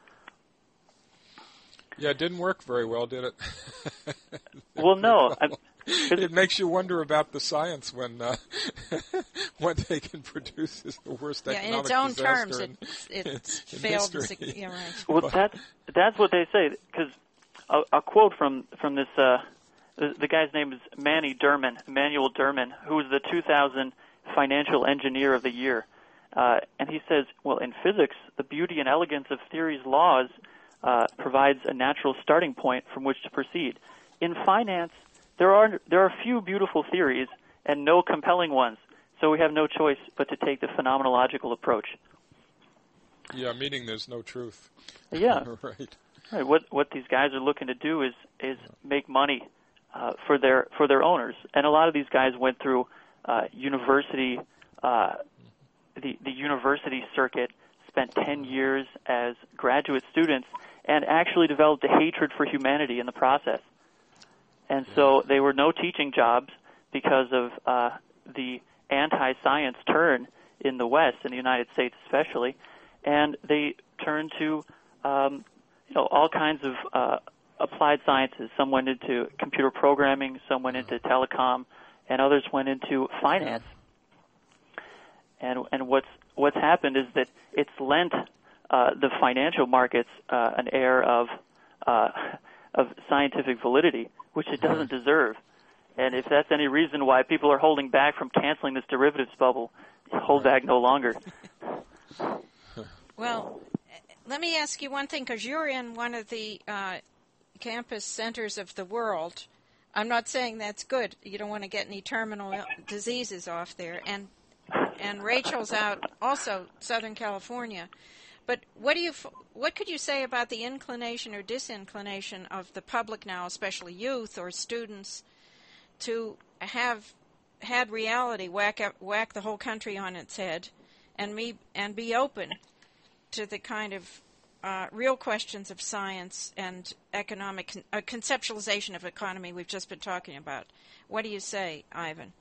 Yeah, it didn't work very well, did it? Well, no. well. It makes you wonder about the science when uh, what they can produce is the worst yeah, economic in its own disaster terms, in, it, it's in failed. history. As a, yeah, right. Well, that's that's what they say. Because a, a quote from from this uh, the, the guy's name is Manny Derman, Emmanuel Derman, who was the two thousand Financial Engineer of the Year, uh, and he says, "Well, in physics, the beauty and elegance of theory's laws Uh, provides a natural starting point from which to proceed. In finance, there are there are few beautiful theories and no compelling ones, so we have no choice but to take the phenomenological approach." Yeah, meaning there's no truth. Yeah, right. Right. What what these guys are looking to do is is make money uh, for their for their owners, and a lot of these guys went through uh, university uh, the the university circuit, spent ten years as graduate students, and actually developed a hatred for humanity in the process. And so they were no teaching jobs because of uh, the anti-science turn in the West, in the United States especially, and they turned to um, you know all kinds of uh, applied sciences. Some went into computer programming, some went into telecom, and others went into finance. And and what's what's happened is that it's lent Uh, the financial markets uh, an air of uh, of scientific validity, which it doesn't deserve. And if that's any reason why people are holding back from canceling this derivatives bubble, hold back no longer. Well, let me ask you one thing, because you're in one of the uh, campus centers of the world. I'm not saying that's good. You don't want to get any terminal diseases off there. And and Rachel's out also, Southern California. But what do you, what could you say about the inclination or disinclination of the public now, especially youth or students, to have had reality whack up, whack the whole country on its head, and me and be open to the kind of uh, real questions of science and economic con- uh, conceptualization of economy we've just been talking about? What do you say, Ivan?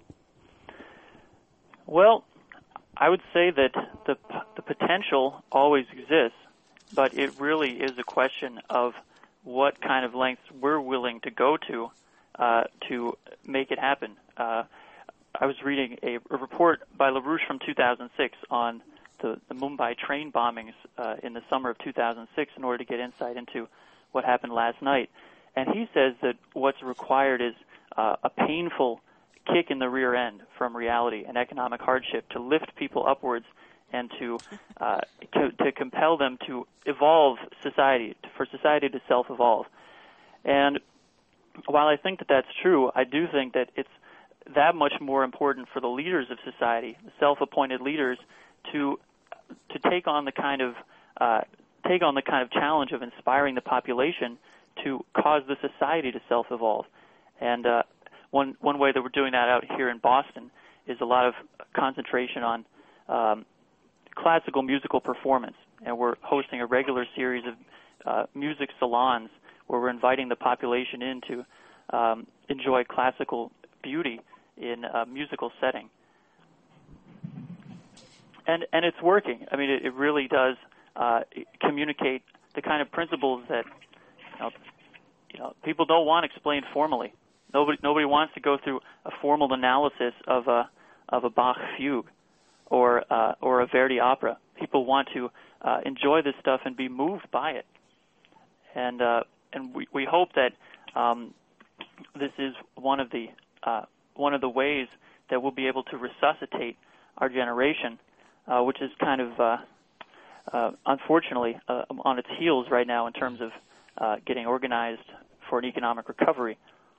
Well, I would say that the the potential always exists, but it really is a question of what kind of lengths we're willing to go to uh, to make it happen. Uh, I was reading a, a report by LaRouche from two thousand six on the, the Mumbai train bombings uh, in the summer of two thousand six in order to get insight into what happened last night. And he says that what's required is uh, a painful kick in the rear end from reality and economic hardship to lift people upwards and to uh, to, to compel them to evolve society, for society to self-evolve. And while I think that that's true, I do think that it's that much more important for the leaders of society, the self-appointed leaders, to to take on the kind of uh, take on the kind of challenge of inspiring the population to cause the society to self-evolve. And uh, one one way that we're doing that out here in Boston is a lot of concentration on um, classical musical performance, and we're hosting a regular series of uh, music salons where we're inviting the population in to um, enjoy classical beauty in a musical setting. And and it's working. I mean, it, it really does uh, communicate the kind of principles that you know, you know people don't want explained formally. Nobody nobody wants to go through a formal analysis of a of a Bach fugue or uh, or a Verdi opera. People want to uh, enjoy this stuff and be moved by it. And uh, and we we hope that um, this is one of the uh, one of the ways that we'll be able to resuscitate our generation, uh, which is kind of uh, uh, unfortunately uh, on its heels right now in terms of uh, getting organized for an economic recovery.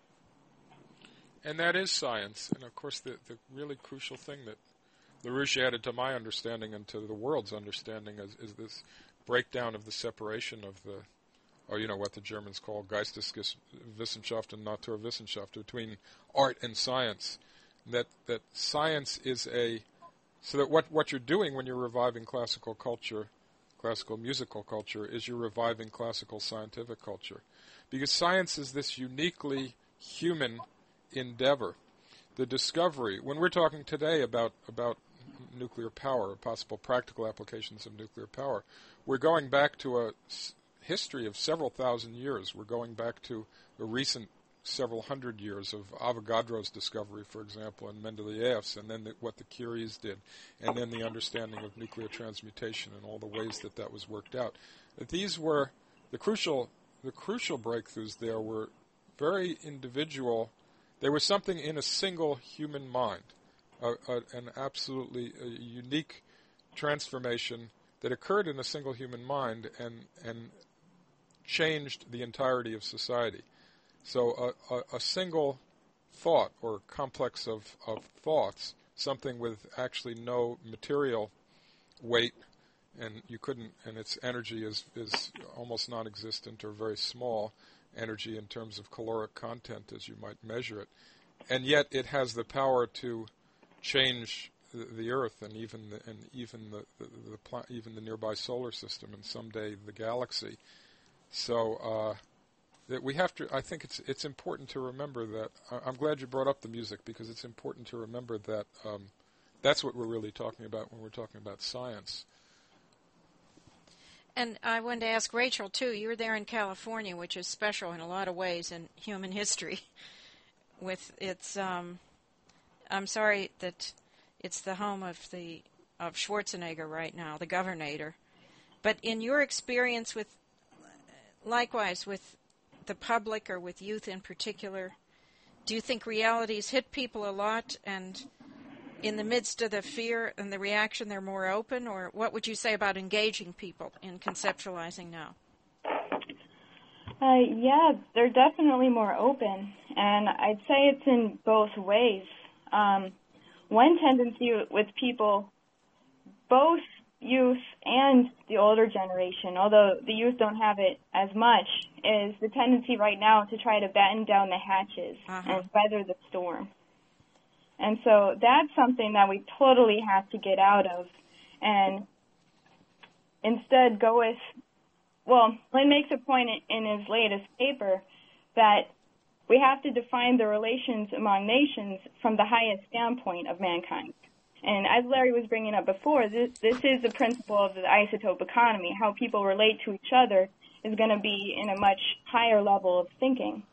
And that is science. And of course, the, the really crucial thing that LaRouche added to my understanding and to the world's understanding is, is this breakdown of the separation of the, or you know what the Germans call Geisteswissenschaft and Naturwissenschaft, between art and science. That that science is a, so that what, what you're doing when you're reviving classical culture, classical musical culture, is you're reviving classical scientific culture. Because science is this uniquely human endeavor. The discovery, when we're talking today about, about nuclear power, possible practical applications of nuclear power, we're going back to a s- history of several thousand years. We're going back to the recent several hundred years of Avogadro's discovery, for example, and Mendeleev's, and then the, what the Curies did, and then the understanding of nuclear transmutation and all the ways that that was worked out. That these were the crucial, the crucial breakthroughs. There were very individual. There was something in a single human mind, a, a, an absolutely a unique transformation that occurred in a single human mind and and changed the entirety of society. So a, a, a single thought or complex of, of thoughts, something with actually no material weight, and you couldn't, and its energy is, is almost non-existent or very small energy in terms of caloric content as you might measure it, and yet it has the power to change the, the Earth and even the, and even the, the, the pla- even the nearby solar system and someday the galaxy. So. Uh, That we have to. I think it's it's important to remember that. I'm glad you brought up the music because it's important to remember that um, that's what we're really talking about when we're talking about science. And I wanted to ask Rachel too. You're there in California, which is special in a lot of ways in human history. With its, um, I'm sorry that it's the home of the of Schwarzenegger right now, the Governator. But in your experience with, likewise with the public or with youth in particular, do you think realities hit people a lot, and in the midst of the fear and the reaction they're more open, or what would you say about engaging people in conceptualizing now? Uh, yeah, they're definitely more open, and I'd say it's in both ways. Um, one tendency with people, both youth and the older generation, although the youth don't have it as much, is the tendency right now to try to batten down the hatches uh-huh. and weather the storm. And so that's something that we totally have to get out of and instead go with, well, Lynn makes a point in his latest paper that we have to define the relations among nations from the highest standpoint of mankind. And as Larry was bringing up before, this, this is the principle of the isotope economy. How people relate to each other is going to be in a much higher level of thinking.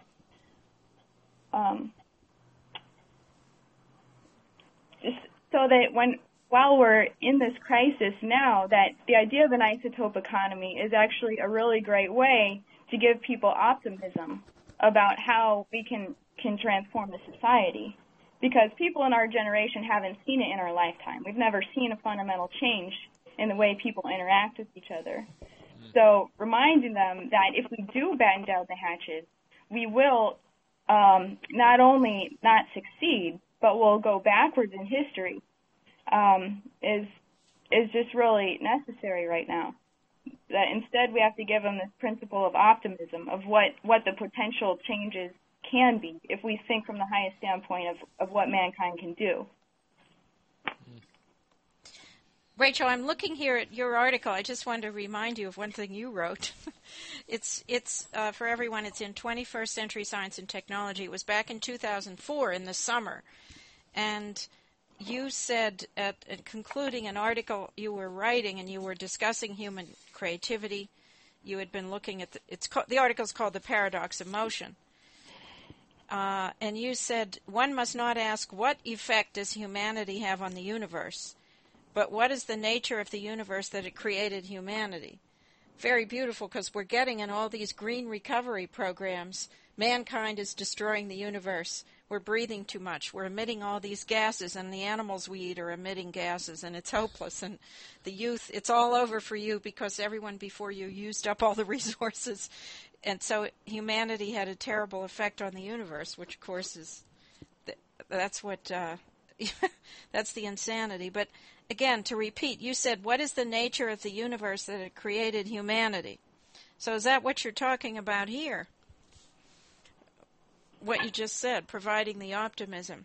Um, just so that when while we're in this crisis now, that the idea of an isotope economy is actually a really great way to give people optimism about how we can, can transform the society. Because people in our generation haven't seen it in our lifetime. We've never seen a fundamental change in the way people interact with each other. So reminding them that if we do batten down the hatches, we will um, not only not succeed, but we'll go backwards in history, um, is is just really necessary right now. That instead we have to give them this principle of optimism of what, what the potential changes can be if we think from the highest standpoint of, of what mankind can do. Rachel, I'm looking here at your article. I just wanted to remind you of one thing you wrote. it's it's uh, for everyone. It's in twenty-first Century Science and Technology. It was back in two thousand four in the summer, and you said at, at concluding an article you were writing, and you were discussing human creativity. You had been looking at the, it's co- the article's called "The Paradox of Motion," uh, and you said one must not ask what effect does humanity have on the universe, but what is the nature of the universe that it created humanity? Very beautiful, because we're getting in all these green recovery programs, mankind is destroying the universe. We're breathing too much. We're emitting all these gases, and the animals we eat are emitting gases, and it's hopeless. And the youth, it's all over for you because everyone before you used up all the resources. And so humanity had a terrible effect on the universe, which, of course, is that's what uh, that's the insanity. But again, to repeat, you said, what is the nature of the universe that it created humanity? So is that what you're talking about here? What you just said, providing the optimism.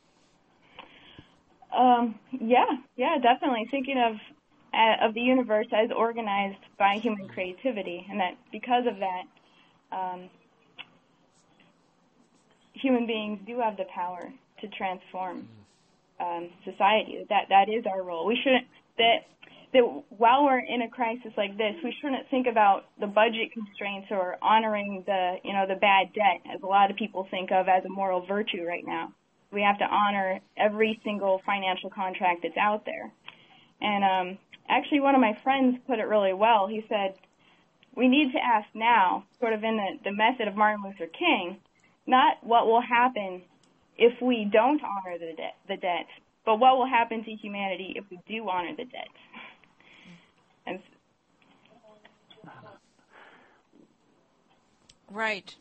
Um, yeah, yeah, definitely. Thinking of uh, of the universe as organized by human creativity, and that because of that, um, human beings do have the power to transform um, society. That that is our role. We shouldn't that that while we're in a crisis like this, we shouldn't think about the budget constraints or honoring the you know the bad debt, as a lot of people think of as a moral virtue right now. We have to honor every single financial contract that's out there. And um, actually, one of my friends put it really well. He said, we need to ask now, sort of in the, the method of Martin Luther King, not what will happen if we don't honor the debt, the debt, but what will happen to humanity if we do honor the debt. And right.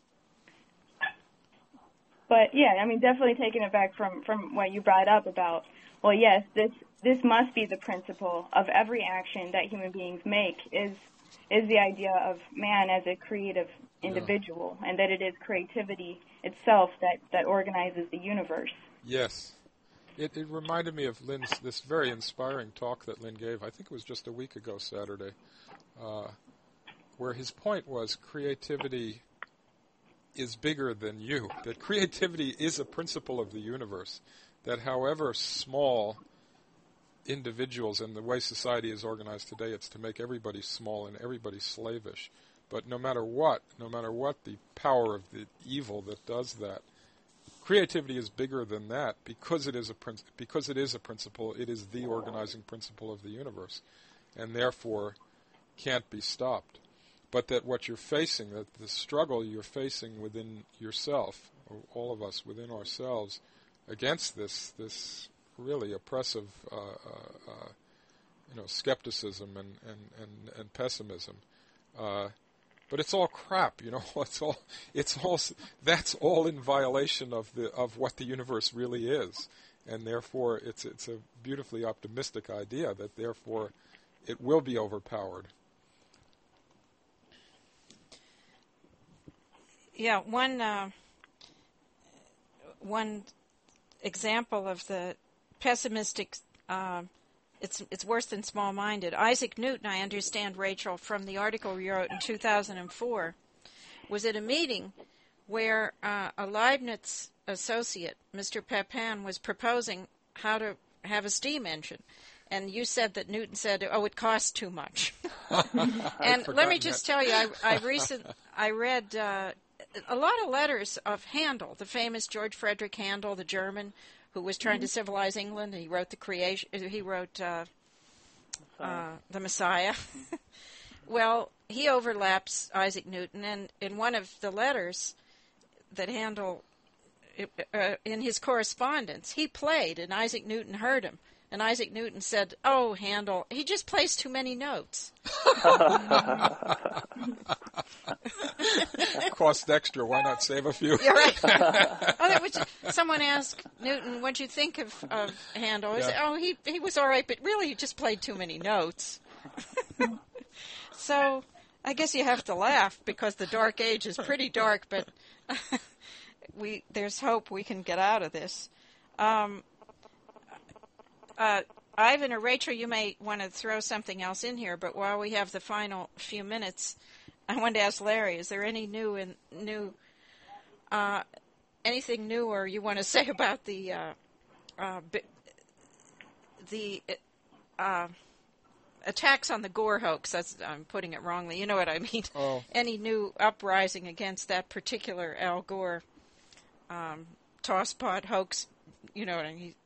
But yeah, I mean, definitely taking it back from, from what you brought up about, well, yes, this this must be the principle of every action that human beings make is is the idea of man as a creative individual, yeah. And that it is creativity itself that, that organizes the universe. Yes. It, it reminded me of Lynn's, this very inspiring talk that Lynn gave, I think it was just a week ago Saturday, uh, where his point was creativity is bigger than you, that creativity is a principle of the universe, that however small individuals and the way society is organized today, it's to make everybody small and everybody slavish. But no matter what, no matter what the power of the evil that does that, creativity is bigger than that because it is a prin- because it is a principle. It is the organizing principle of the universe, and therefore can't be stopped. But that what you're facing, that the struggle you're facing within yourself, or all of us within ourselves, against this this really oppressive, uh, uh, uh, you know, skepticism and and and, and pessimism. Uh, But it's all crap, you know. It's all, it's all. That's all in violation of the of what the universe really is, and therefore it's it's a beautifully optimistic idea that therefore it will be overpowered. Yeah, one uh, one example of the pessimistic. Uh, It's it's worse than small-minded. Isaac Newton, I understand, Rachel, from the article you wrote in two thousand four, was at a meeting where uh, a Leibniz associate, Mister Pepin, was proposing how to have a steam engine. And you said that Newton said, oh, it costs too much. And let me just that. tell you, I, I, recent, I read uh, a lot of letters of Handel, the famous George Frederick Handel, the German, who was trying to civilize England. He wrote the creation. He wrote uh, uh, the Messiah. Well, he overlaps Isaac Newton, and in one of the letters that Handel, uh, in his correspondence, he played, and Isaac Newton heard him. And Isaac Newton said, "Oh, Handel, he just plays too many notes." Cost extra. Why not save a few? Yeah, right. Oh, that was, someone asked Newton, "What'd you think of, of Handel?" He Yeah. said, "Oh, he he was all right, but really, he just played too many notes." So, I guess you have to laugh because the Dark Age is pretty dark, but we there's hope we can get out of this. Um, uh, Ivan or Rachel, you may want to throw something else in here, but while we have the final few minutes, I wanted to ask Larry: is there any new in new, uh, anything newer you want to say about the uh, uh, the uh, attacks on the Gore hoax? That's, I'm putting it wrongly. You know what I mean. Oh. Any new uprising against that particular Al Gore um, tosspot hoax? You know what I mean.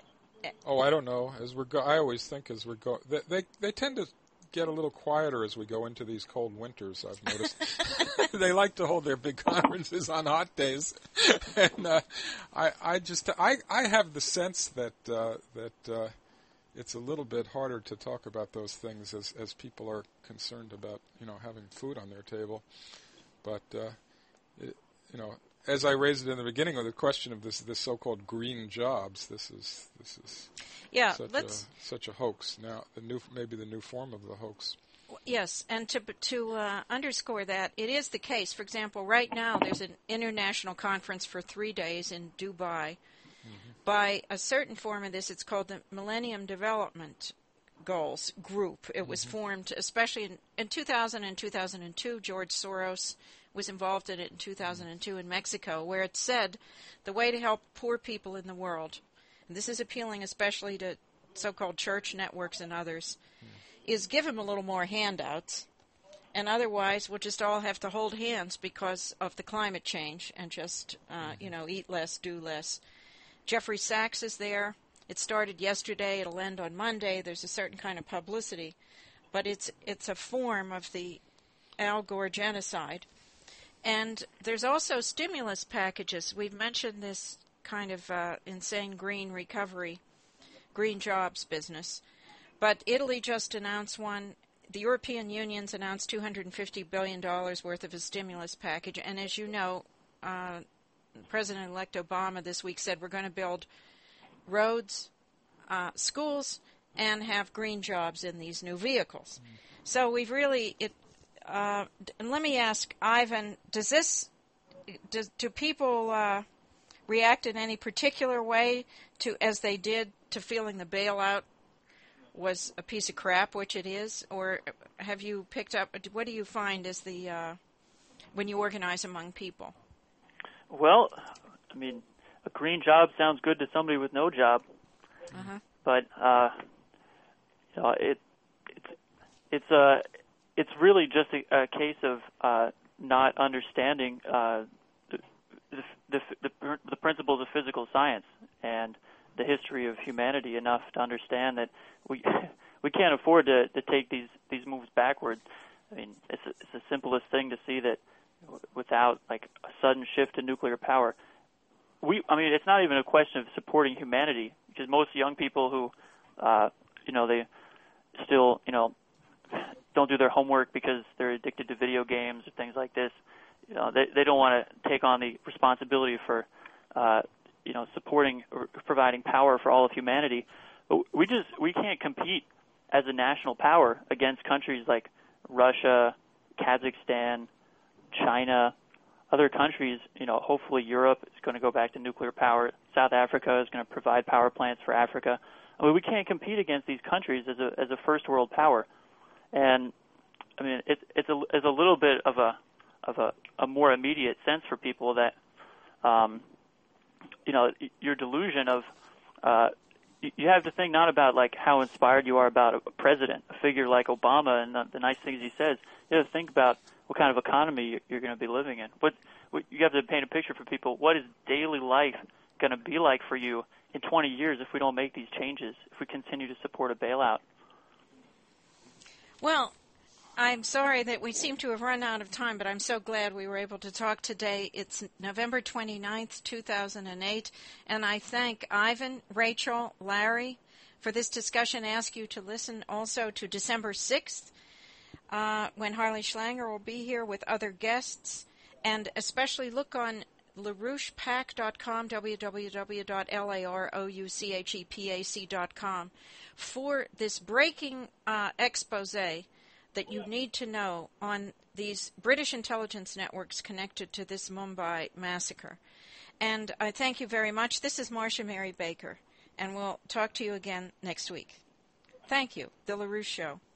Oh, I don't know. As we're go, I always think as we go, they, they they tend to get a little quieter as we go into these cold winters. I've noticed they like to hold their big conferences on hot days, and uh, I I just I I have the sense that uh, that uh, it's a little bit harder to talk about those things as as people are concerned about you know having food on their table, but uh, it, you know. As I raised it in the beginning with the question of this, this so-called green jobs, this is this is yeah, such let's, a such a hoax. Now, the new maybe the new form of the hoax. Yes, and to to uh, underscore that, it is the case. For example, right now there's an international conference for three days in Dubai mm-hmm. by a certain form of this. It's called the Millennium Development Goals Group. It was mm-hmm. formed especially in, in two thousand and two thousand two. George Soros was involved in it in two thousand two in Mexico, where it said the way to help poor people in the world, and this is appealing especially to so-called church networks and others, mm. is give them a little more handouts, and otherwise we'll just all have to hold hands because of the climate change and just, uh, mm-hmm. you know, eat less, do less. Jeffrey Sachs is there. It started yesterday. It'll end on Monday. There's a certain kind of publicity, but it's it's a form of the Al Gore genocide. And there's also stimulus packages. We've mentioned this kind of uh, insane green recovery, green jobs business. But Italy just announced one. The European Union's announced two hundred fifty billion dollars worth of a stimulus package. And as you know, uh, President-elect Obama this week said we're going to build roads, uh, schools, and have green jobs in these new vehicles. Mm. So we've really... it. Uh, and let me ask Ivan: Does this does, do people uh, react in any particular way to as they did to feeling the bailout was a piece of crap, which it is, or have you picked up? What do you find as the uh, when you organize among people? Well, I mean, a green job sounds good to somebody with no job, uh-huh. but uh, you know, it it's it's a uh, It's really just a, a case of uh, not understanding uh, the, the, the, the principles of physical science and the history of humanity enough to understand that we we can't afford to, to take these, these moves backward. I mean, it's, a, it's the simplest thing to see that without like a sudden shift to nuclear power, we I mean, it's not even a question of supporting humanity, because most young people who, uh, you know, they still, you know, don't do their homework because they're addicted to video games or things like this. You know, they they don't want to take on the responsibility for, uh, you know, supporting or providing power for all of humanity. But we just we can't compete as a national power against countries like Russia, Kazakhstan, China, other countries. You know, hopefully Europe is going to go back to nuclear power. South Africa is going to provide power plants for Africa. I mean, we can't compete against these countries as a as a first world power. And I mean, it's it's a it's a little bit of a of a, a more immediate sense for people that, um, you know, your delusion of uh, you have to think not about like how inspired you are about a president, a figure like Obama, and the, the nice things he says. You have to think about what kind of economy you're going to be living in. What, what you have to paint a picture for people. What is daily life going to be like for you in twenty years if we don't make these changes, if we continue to support a bailout. Well, I'm sorry that we seem to have run out of time, but I'm so glad we were able to talk today. It's November twenty-ninth, two thousand eight, and I thank Ivan, Rachel, Larry for this discussion. I ask you to listen also to December sixth, uh, when Harley Schlanger will be here with other guests, and especially look on LaRouche Pac dot com, w w w dot l a r o u c h e p a c dot com, for this breaking uh, expose that you need to know on these British intelligence networks connected to this Mumbai massacre. And I thank you very much. This is Marcia Mary Baker, and we'll talk to you again next week. Thank you. The LaRouche Show.